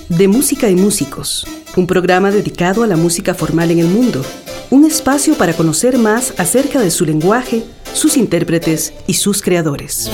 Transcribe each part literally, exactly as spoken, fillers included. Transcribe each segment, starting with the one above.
De Música y Músicos, un programa dedicado a la música formal en el mundo, un espacio para conocer más acerca de su lenguaje, sus intérpretes y sus creadores.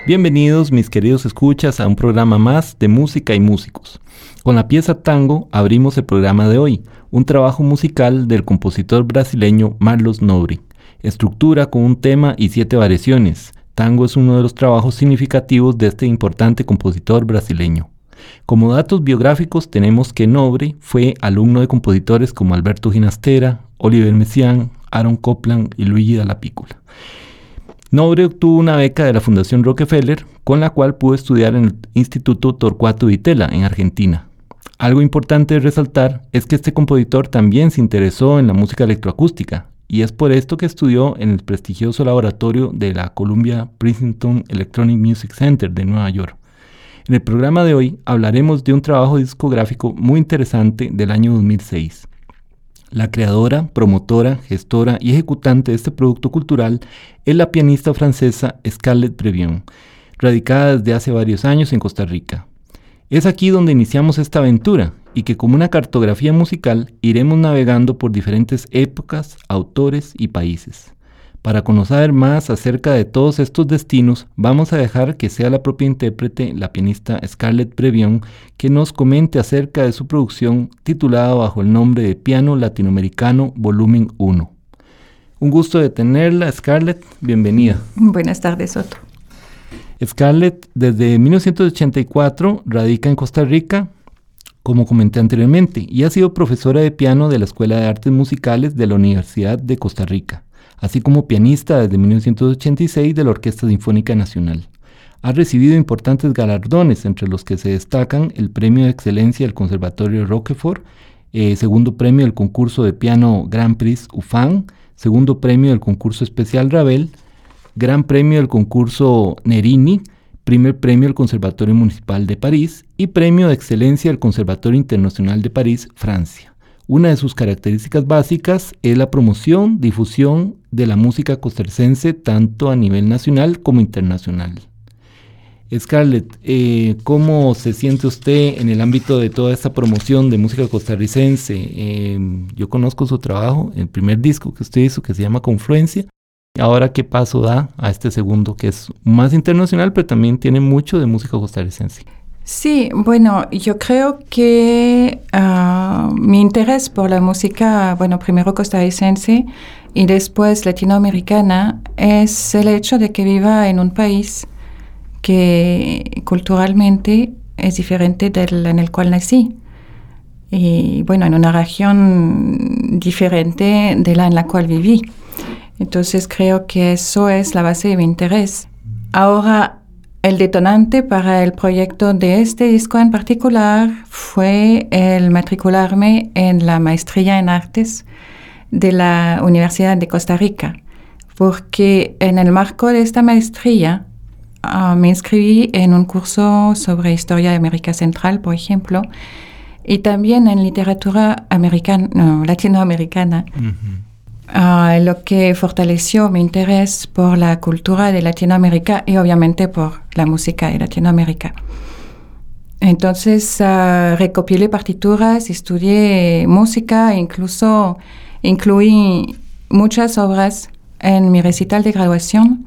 Bienvenidos, mis queridos escuchas, a un programa más de música y músicos. Con la pieza Tango abrimos el programa de hoy, un trabajo musical del compositor brasileño Marlos Nobre. Estructura con un tema y siete variaciones. Tango es uno de los trabajos significativos de este importante compositor brasileño. Como datos biográficos tenemos que Nobre fue alumno de compositores como Alberto Ginastera, Oliver Messiaen, Aaron Copland y Luigi Dalla Piccola. Nobre obtuvo una beca de la Fundación Rockefeller, con la cual pudo estudiar en el Instituto Torcuato Di Tella, en Argentina. Algo importante de resaltar es que este compositor también se interesó en la música electroacústica, y es por esto que estudió en el prestigioso laboratorio de la Columbia Princeton Electronic Music Center de Nueva York. En el programa de hoy hablaremos de un trabajo discográfico muy interesante del año dos mil seis. La creadora, promotora, gestora y ejecutante de este producto cultural es la pianista francesa Scarlett Brevion, radicada desde hace varios años en Costa Rica. Es aquí donde iniciamos esta aventura y que como una cartografía musical iremos navegando por diferentes épocas, autores y países. Para conocer más acerca de todos estos destinos, vamos a dejar que sea la propia intérprete, la pianista Scarlett Brevion, que nos comente acerca de su producción titulada bajo el nombre de Piano Latinoamericano Volumen uno. Un gusto de tenerla, Scarlett, bienvenida. Buenas tardes, Otto. Scarlett, desde mil novecientos ochenta y cuatro, radica en Costa Rica, como comenté anteriormente, y ha sido profesora de piano de la Escuela de Artes Musicales de la Universidad de Costa Rica, así como pianista desde mil novecientos ochenta y seis de la Orquesta Sinfónica Nacional. Ha recibido importantes galardones, entre los que se destacan el Premio de Excelencia del Conservatorio Roquefort, eh, segundo premio del concurso de piano Grand Prix U F A N, segundo premio del concurso especial Ravel, Gran Premio del concurso Nerini, primer premio del Conservatorio Municipal de París y Premio de Excelencia del Conservatorio Internacional de París, Francia. Una de sus características básicas es la promoción, difusión de la música costarricense tanto a nivel nacional como internacional. Scarlett, eh, ¿cómo se siente usted en el ámbito de toda esta promoción de música costarricense? Eh, yo conozco su trabajo, el primer disco que usted hizo que se llama Confluencia. Ahora, ¿qué paso da a este segundo que es más internacional, pero también tiene mucho de música costarricense? Sí, bueno, yo creo que uh, mi interés por la música, bueno, primero costarricense y después latinoamericana, es el hecho de que viva en un país que culturalmente es diferente del en el cual nací. Y bueno, en una región diferente de la en la cual viví. Entonces creo que eso es la base de mi interés. Ahora, el detonante para el proyecto de este disco en particular fue el matricularme en la maestría en artes de la Universidad de Costa Rica, porque en el marco de esta maestría uh, me inscribí en un curso sobre historia de América Central, por ejemplo, y también en literatura americana, no, latinoamericana. Uh-huh. Uh, lo que fortaleció mi interés por la cultura de Latinoamérica y obviamente por la música de Latinoamérica. Entonces uh, recopilé partituras, estudié música, incluso incluí muchas obras en mi recital de graduación.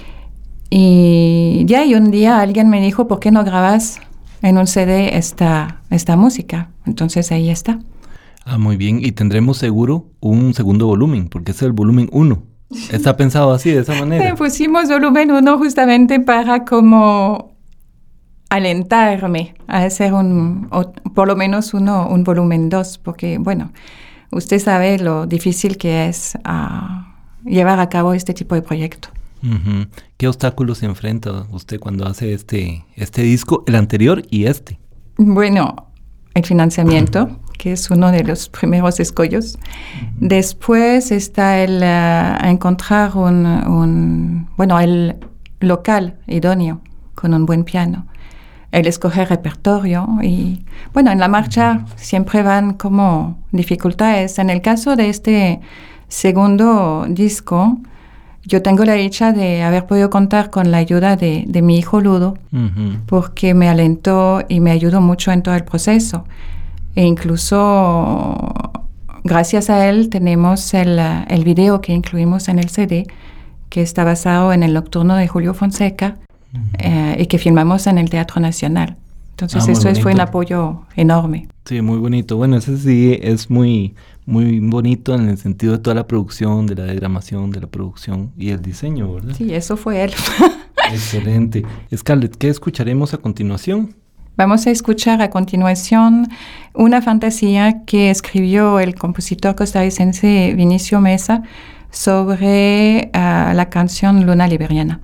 Y ya y un día alguien me dijo, ¿por qué no grabas en un C D esta, esta música? Entonces ahí está. Ah, muy bien. Y tendremos seguro un segundo volumen, porque es el volumen uno. ¿Está pensado así, de esa manera? Pusimos volumen uno justamente para como alentarme a hacer un, o por lo menos uno, un volumen dos, porque, bueno, usted sabe lo difícil que es uh, llevar a cabo este tipo de proyecto. Uh-huh. ¿Qué obstáculos se enfrenta usted cuando hace este, este disco, el anterior y este? Bueno, el financiamiento, que es uno de los primeros escollos. Uh-huh. Después está el uh, encontrar un, un, bueno, el local idóneo con un buen piano. El escoger repertorio y, bueno, en la marcha uh-huh. siempre van como dificultades. En el caso de este segundo disco, yo tengo la dicha de haber podido contar con la ayuda de, de mi hijo Ludo, uh-huh. porque me alentó y me ayudó mucho en todo el proceso. E incluso, gracias a él, tenemos el, el video que incluimos en el C D, que está basado en el Nocturno de Julio Fonseca, uh-huh. eh, y que filmamos en el Teatro Nacional. Entonces ah, eso es, fue un apoyo enorme. Sí, muy bonito. Bueno, ese sí es muy, muy bonito en el sentido de toda la producción, de la diagramación, de la producción y el diseño, ¿verdad? Sí, eso fue él. Excelente. Scarlett, ¿qué escucharemos a continuación? Vamos a escuchar a continuación una fantasía que escribió el compositor costarricense Vinicio Mesa sobre uh, la canción Luna Liberiana.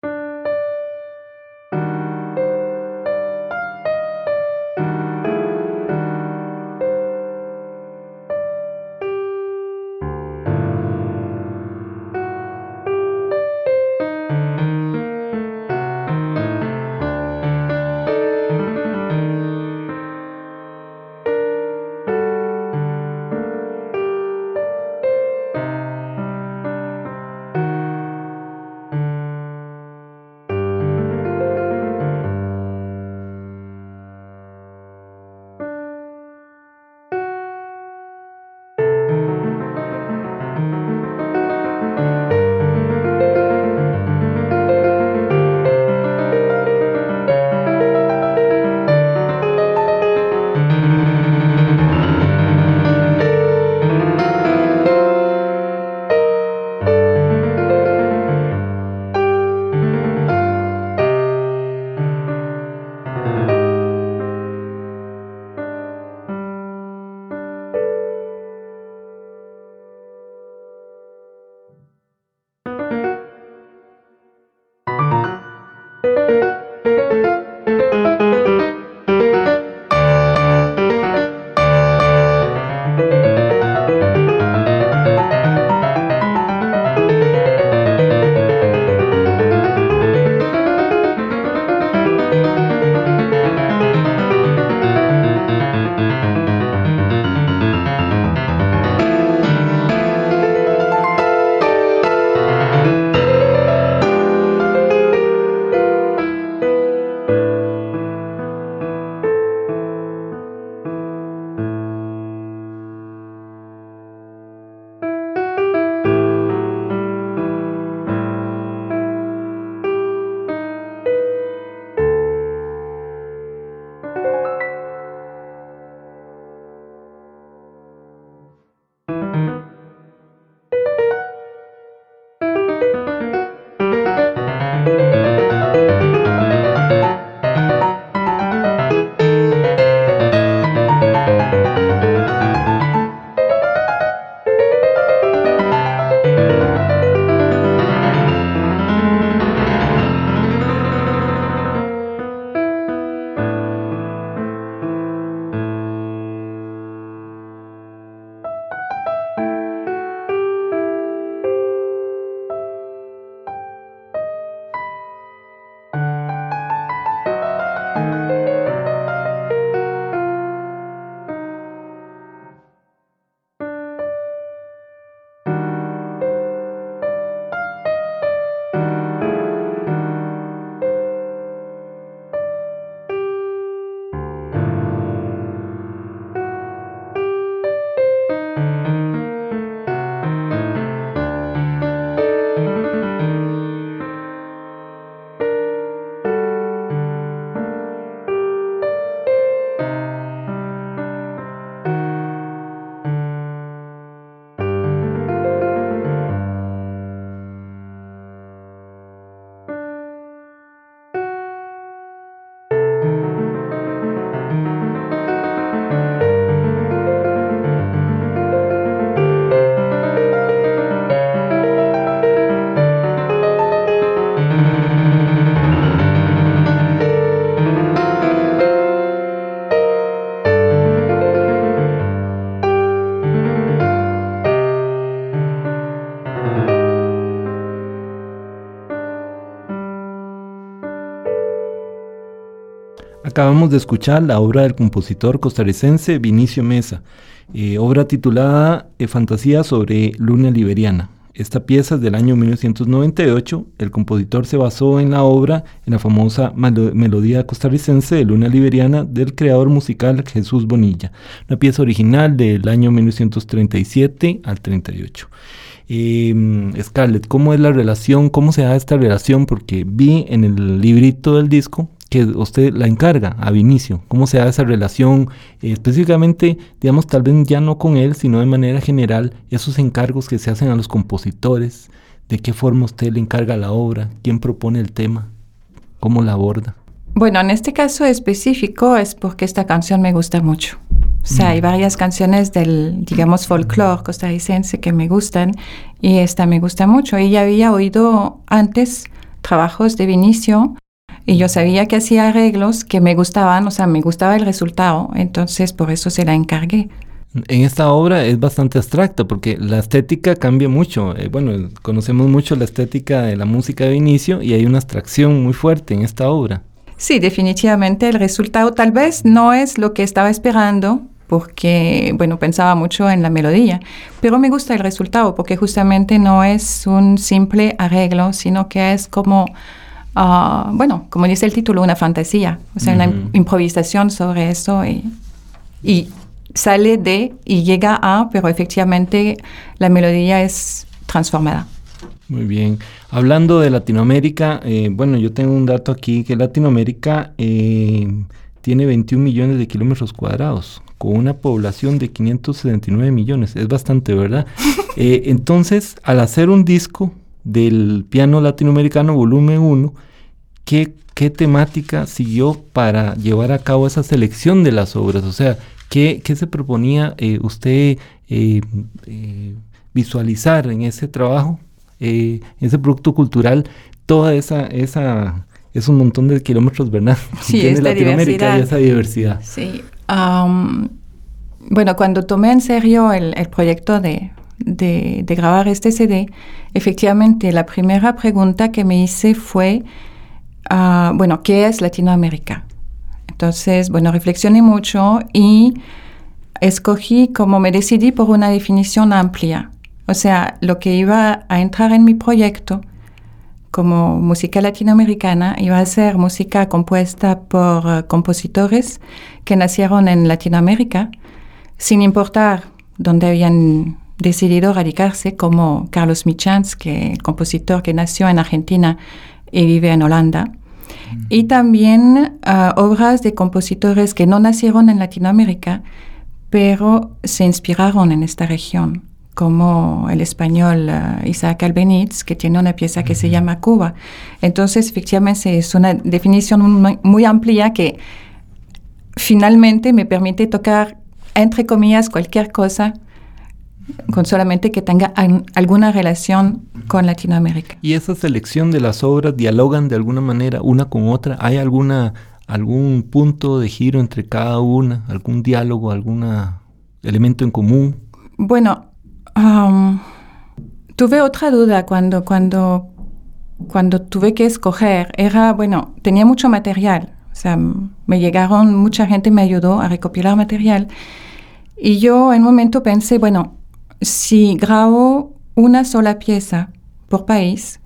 Acabamos de escuchar la obra del compositor costarricense Vinicio Mesa, eh, obra titulada eh, Fantasía sobre Luna Liberiana. Esta pieza es del año mil novecientos noventa y ocho. El compositor se basó en la obra, en la famosa malo- melodía costarricense de Luna Liberiana del creador musical Jesús Bonilla. Una pieza original del año mil novecientos treinta y siete al treinta y ocho. Eh, Scarlett, ¿cómo es la relación? ¿Cómo se da esta relación? Porque vi en el librito del disco que usted la encarga a Vinicio. ¿Cómo se da esa relación? Eh, específicamente, digamos, tal vez ya no con él, sino de manera general, esos encargos que se hacen a los compositores. ¿De qué forma usted le encarga la obra? ¿Quién propone el tema? ¿Cómo la aborda? Bueno, en este caso específico es porque esta canción me gusta mucho. O sea, mm. hay varias canciones del, digamos, folclore costarricense que me gustan y esta me gusta mucho. Y ya había oído antes trabajos de Vinicio y yo sabía que hacía arreglos que me gustaban, o sea, me gustaba el resultado, entonces por eso se la encargué. En esta obra es bastante abstracta porque la estética cambia mucho. Eh, bueno, conocemos mucho la estética de la música de Vinicio y hay una abstracción muy fuerte en esta obra. Sí, definitivamente el resultado tal vez no es lo que estaba esperando porque, bueno, pensaba mucho en la melodía, pero me gusta el resultado porque justamente no es un simple arreglo, sino que es como... Uh, bueno, como dice el título, una fantasía, o sea, uh-huh. una improvisación sobre eso y, y sale de y llega a, pero efectivamente la melodía es transformada. Muy bien. Hablando de Latinoamérica, eh, bueno, yo tengo un dato aquí que Latinoamérica eh, tiene veintiún millones de kilómetros cuadrados, con una población de quinientos setenta y nueve millones. Es bastante, ¿verdad? eh, entonces, al hacer un disco del piano latinoamericano volumen uno, ¿qué, qué temática siguió para llevar a cabo esa selección de las obras? O sea, ¿qué, qué se proponía eh, usted eh, eh, visualizar en ese trabajo, eh, en ese producto cultural, toda esa, esa es un montón de kilómetros, ¿verdad? Sí, tiene esta Latinoamérica diversidad. Y esa diversidad. Sí. Um, bueno, cuando tomé en serio el, el proyecto de... De, de grabar este C D, efectivamente la primera pregunta que me hice fue, uh, bueno, ¿qué es Latinoamérica? Entonces, bueno, reflexioné mucho y escogí, como me decidí por una definición amplia. O sea, lo que iba a entrar en mi proyecto como música latinoamericana iba a ser música compuesta por uh, compositores que nacieron en Latinoamérica, sin importar dónde habían decidido radicarse, como Carlos Michans, que el compositor que nació en Argentina y vive en Holanda. Mm. Y también uh, obras de compositores que no nacieron en Latinoamérica, pero se inspiraron en esta región, como el español uh, Isaac Albéniz, que tiene una pieza que mm. se llama Cuba. Entonces, efectivamente, es una definición muy, muy amplia que finalmente me permite tocar, entre comillas, cualquier cosa con solamente que tenga an, alguna relación con Latinoamérica. ¿Y esa selección de las obras dialogan de alguna manera una con otra? ¿Hay alguna algún punto de giro entre cada una? ¿Algún diálogo, algún elemento en común? Bueno, um, tuve otra duda cuando, cuando, cuando tuve que escoger. Era, bueno, tenía mucho material. O sea, me llegaron, mucha gente me ayudó a recopilar material. Y yo en un momento pensé, bueno, si grabo una sola pieza por país,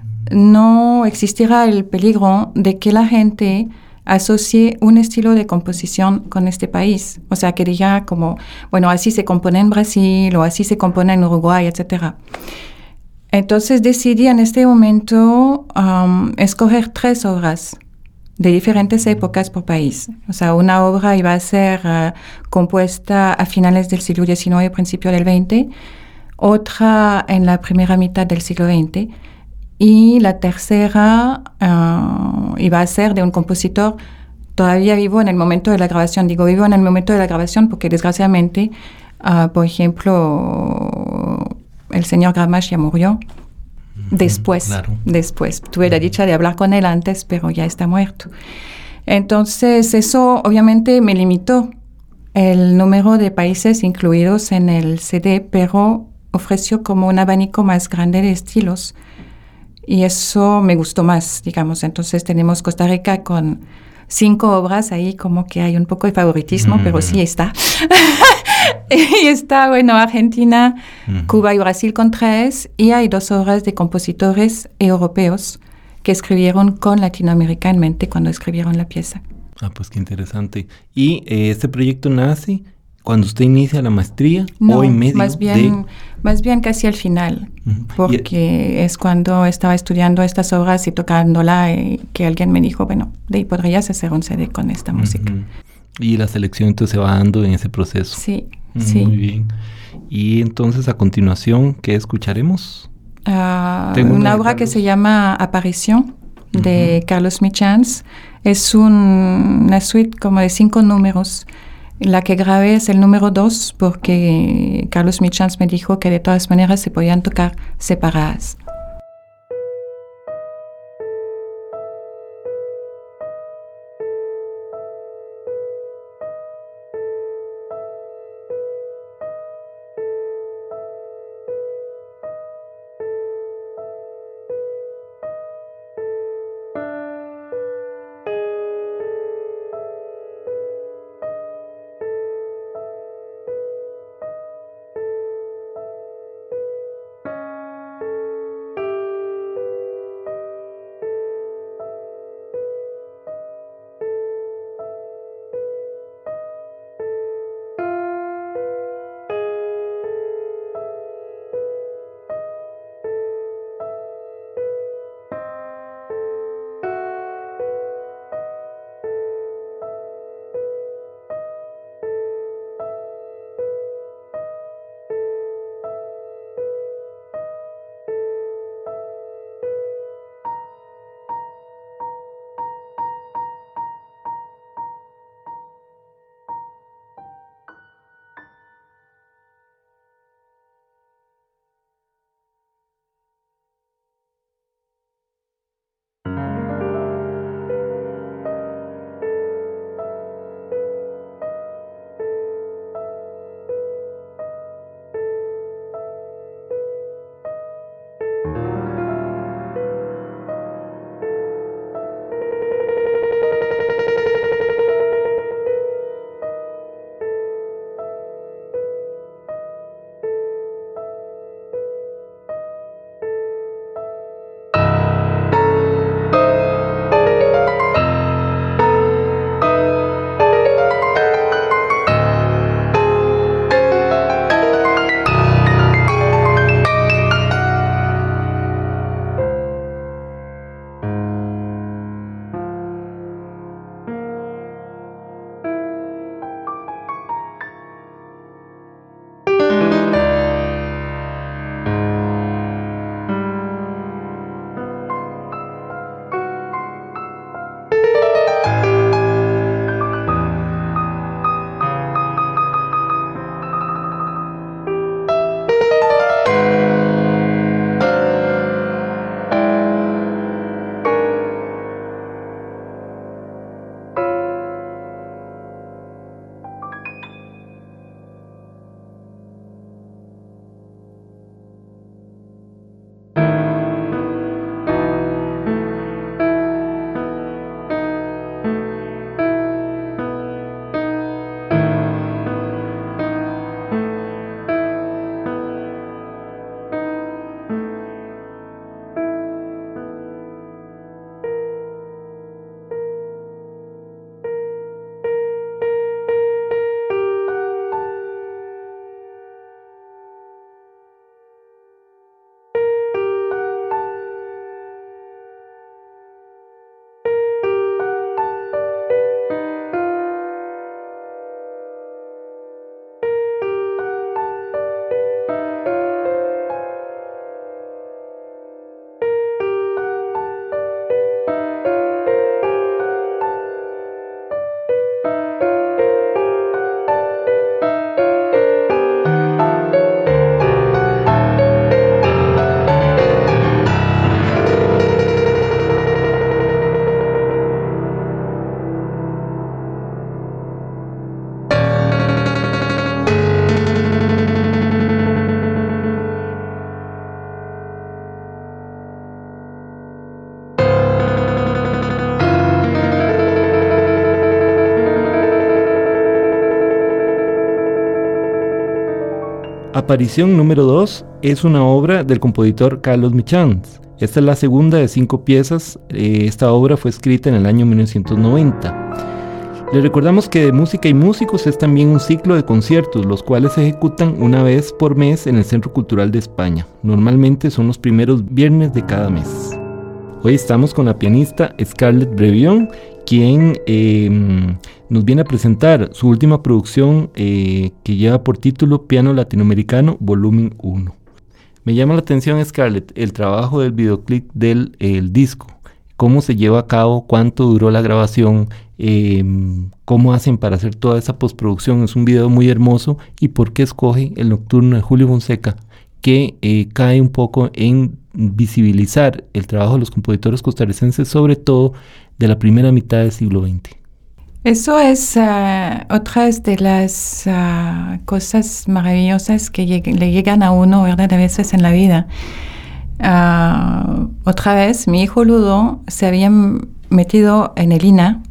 no existirá el peligro de que la gente asocie un estilo de composición con este país. O sea, que diga como, bueno, así se compone en Brasil o así se compone en Uruguay, etcétera. Entonces decidí en este momento um, escoger tres obras de diferentes épocas por país. O sea, una obra iba a ser uh, compuesta a finales del siglo diecinueve, principio del veinte, otra en la primera mitad del siglo veinte, y la tercera uh, iba a ser de un compositor todavía vivo en el momento de la grabación. Digo vivo en el momento de la grabación porque desgraciadamente, uh, por ejemplo, el señor Gramash ya murió. Después, claro. después. Tuve la dicha de hablar con él antes, pero ya está muerto. Entonces, eso obviamente me limitó el número de países incluidos en el C D, pero ofreció como un abanico más grande de estilos. Y eso me gustó más, digamos. Entonces, tenemos Costa Rica con cinco obras ahí, como que hay un poco de favoritismo, mm. pero sí está. Y está, bueno, Argentina, uh-huh. Cuba y Brasil con tres, y hay dos obras de compositores europeos que escribieron con Latinoamérica en mente cuando escribieron la pieza. Ah, pues qué interesante. ¿Y eh, este proyecto nace cuando usted inicia la maestría no, o en medio más bien, de...? más bien casi al final, uh-huh. porque y... es cuando estaba estudiando estas obras y tocándola y que alguien me dijo, bueno, de ahí podrías hacer un C D con esta uh-huh. música. Y la selección entonces se va dando en ese proceso. Sí, uh-huh. sí. Muy bien. Y entonces a continuación, ¿qué escucharemos? Uh, una, una obra que se llama Aparición, de uh-huh. Carlos Michans. Es un, una suite como de cinco números. La que grabé es el número dos porque Carlos Michans me dijo que de todas maneras se podían tocar separadas. Aparición número dos es una obra del compositor Carlos Michans. Esta es la segunda de cinco piezas. Eh, esta obra fue escrita en el año mil novecientos noventa. Les recordamos que de Música y Músicos es también un ciclo de conciertos, los cuales se ejecutan una vez por mes en el Centro Cultural de España. Normalmente son los primeros viernes de cada mes. Hoy estamos con la pianista Scarlett Brevion, quien eh, nos viene a presentar su última producción eh, que lleva por título Piano Latinoamericano Volumen uno. Me llama la atención, Scarlett, el trabajo del videoclip del el disco. ¿Cómo se lleva a cabo? ¿Cuánto duró la grabación? Eh, ¿Cómo hacen para hacer toda esa postproducción? Es un video muy hermoso. ¿Y por qué escoge el Nocturno de Julio Fonseca, que eh, cae un poco en visibilizar el trabajo de los compositores costarricenses, sobre todo de la primera mitad del siglo veinte? Eso es uh, otra de las uh, cosas maravillosas que lleg- le llegan a uno, ¿verdad?, a veces en la vida. Uh, otra vez, mi hijo Ludo se había metido en el I N A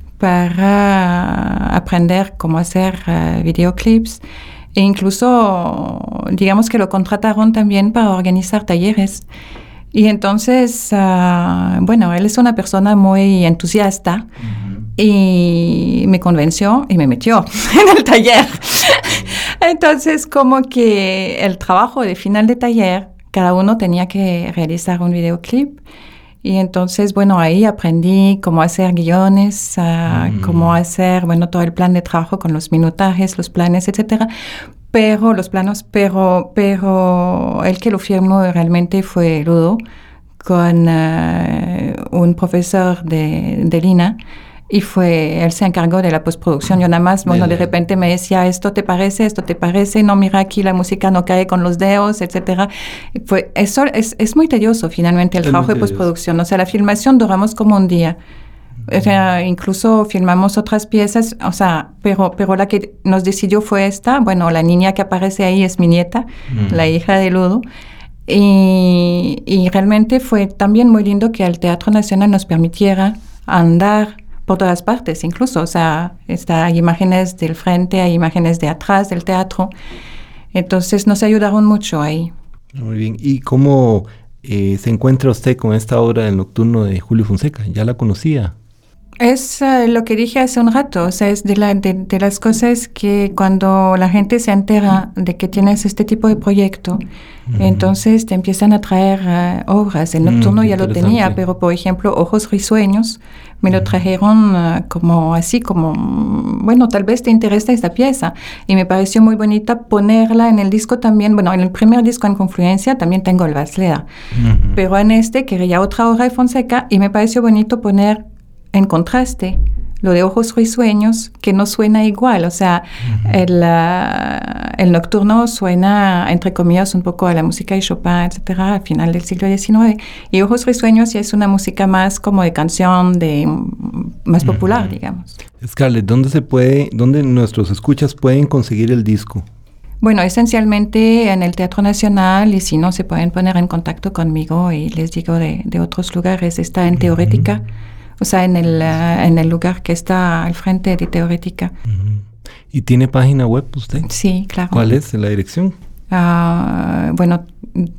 para aprender cómo hacer uh, videoclips, e incluso, digamos que lo contrataron también para organizar talleres. Y entonces, uh, bueno, él es una persona muy entusiasta, uh-huh, y me convenció y me metió en el taller. Entonces, como que el trabajo de final de taller, cada uno tenía que realizar un videoclip. Y entonces, bueno, ahí aprendí cómo hacer guiones, uh, mm. cómo hacer, bueno, todo el plan de trabajo con los minutajes, los planes, etcétera. Pero, los planos, pero, pero el que lo firmó realmente fue Ludo, con uh, un profesor de, de I N A. Y fue, él se encargó de la postproducción. Yo nada más, bueno, de repente me decía, esto te parece, esto te parece, no, mira aquí la música no cae con los dedos, etcétera. Fue, eso es, es muy tedioso finalmente el es trabajo de postproducción. O sea, la filmación duramos como un día. O sea, incluso filmamos otras piezas, o sea, pero, pero la que nos decidió fue esta. Bueno, la niña que aparece ahí es mi nieta, mm. la hija de Ludo. Y, y realmente fue también muy lindo que el Teatro Nacional nos permitiera andar por todas partes, incluso, o sea, está, hay imágenes del frente, hay imágenes de atrás del teatro, entonces nos ayudaron mucho ahí. Muy bien, ¿y cómo eh, se encuentra usted con esta obra del Nocturno de Julio Fonseca? ¿Ya la conocía? Es uh, lo que dije hace un rato, o sea, es de, la, de, de las cosas que cuando la gente se entera de que tienes este tipo de proyecto, mm. entonces te empiezan a traer uh, obras. El Nocturno mm, ya lo tenía, pero por ejemplo, Ojos Risueños, me lo trajeron uh, como así, como, bueno, tal vez te interesa esta pieza. Y me pareció muy bonita ponerla en el disco también. Bueno, en el primer disco en Confluencia también tengo el Basleda, mm-hmm. pero en este quería otra obra de Fonseca y me pareció bonito poner en contraste lo de Ojos Risueños, que no suena igual. O sea, uh-huh. el, uh, el Nocturno suena, entre comillas, un poco a la música de Chopin, etcétera, al final del siglo diecinueve. Y Ojos Risueños ya es una música más como de canción, de más popular, uh-huh. digamos. Scarlett, ¿dónde se puede, dónde nuestros escuchas pueden conseguir el disco? Bueno, esencialmente en el Teatro Nacional, y si no, se pueden poner en contacto conmigo y les digo de, de otros lugares. Está en Teorética, uh-huh. o sea, en el, uh, en el lugar que está al frente de Teorética. Uh-huh. ¿Y tiene página web usted? Sí, claro. ¿Cuál es la dirección? Uh, bueno,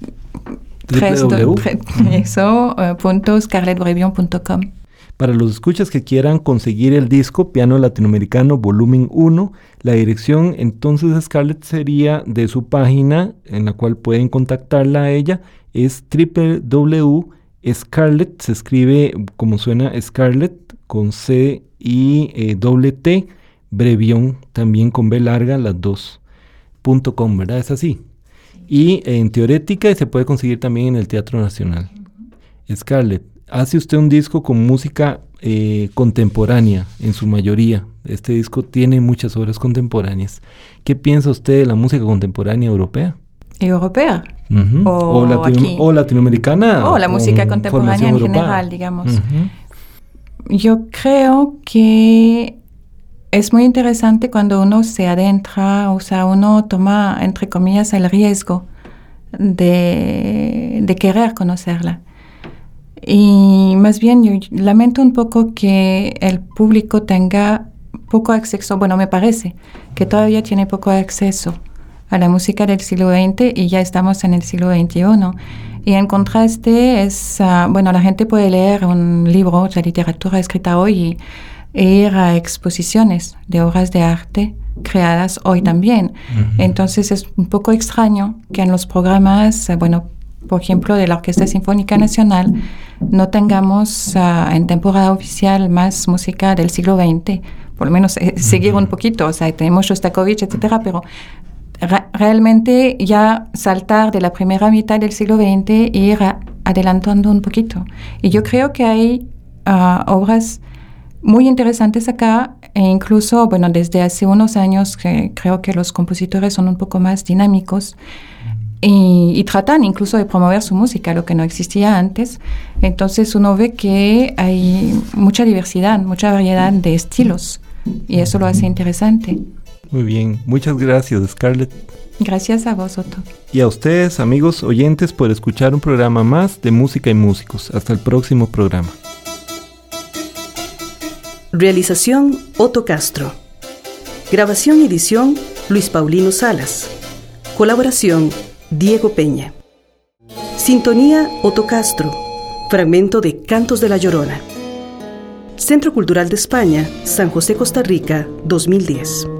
eso, uh, punto scarlett brevion punto com. Para los escuchas que quieran conseguir el disco Piano Latinoamericano Volumen uno, la dirección entonces, Scarlett, sería de su página, en la cual pueden contactarla a ella, es doble u doble u doble u punto Scarlett, se escribe como suena Scarlett, con C y eh, doble T, Brevion, también con B larga, las dos, punto com, ¿verdad? Es así. Y eh, en Teorética se puede conseguir también en el Teatro Nacional. Uh-huh. Scarlett, hace usted un disco con música eh, contemporánea, en su mayoría. Este disco tiene muchas obras contemporáneas. ¿Qué piensa usted de la música contemporánea europea? ¿Europea? Uh-huh. O, o, latino- o latinoamericana. O la música contemporánea en europea. General, digamos. Uh-huh. Yo creo que es muy interesante cuando uno se adentra, o sea, uno toma, entre comillas, el riesgo de, de querer conocerla. Y más bien yo lamento un poco que el público tenga poco acceso, bueno, me parece que todavía tiene poco acceso a la música del siglo veinte y ya estamos en el siglo veintiuno. Y en contraste es, uh, bueno, la gente puede leer un libro de literatura escrita hoy y, e ir a exposiciones de obras de arte creadas hoy también. Uh-huh. Entonces es un poco extraño que en los programas, uh, bueno, por ejemplo, de la Orquesta Sinfónica Nacional, no tengamos uh, en temporada oficial más música del siglo veinte. Por lo menos eh, uh-huh. seguir un poquito, o sea, tenemos Shostakovich, etcétera, pero Re- realmente ya saltar de la primera mitad del siglo veinte e ir a, adelantando un poquito. Y yo creo que hay uh, obras muy interesantes acá, e incluso, bueno, desde hace unos años que creo que los compositores son un poco más dinámicos y, y tratan incluso de promover su música, lo que no existía antes. Entonces uno ve que hay mucha diversidad, mucha variedad de estilos y eso lo hace interesante. Muy bien, muchas gracias, Scarlett. Gracias a vos, Otto. Y a ustedes, amigos oyentes, por escuchar un programa más de Música y Músicos. Hasta el próximo programa. Realización, Otto Castro. Grabación y edición, Luis Paulino Salas. Colaboración, Diego Peña. Sintonía, Otto Castro. Fragmento de Cantos de la Llorona. Centro Cultural de España, San José, Costa Rica, dos mil diez.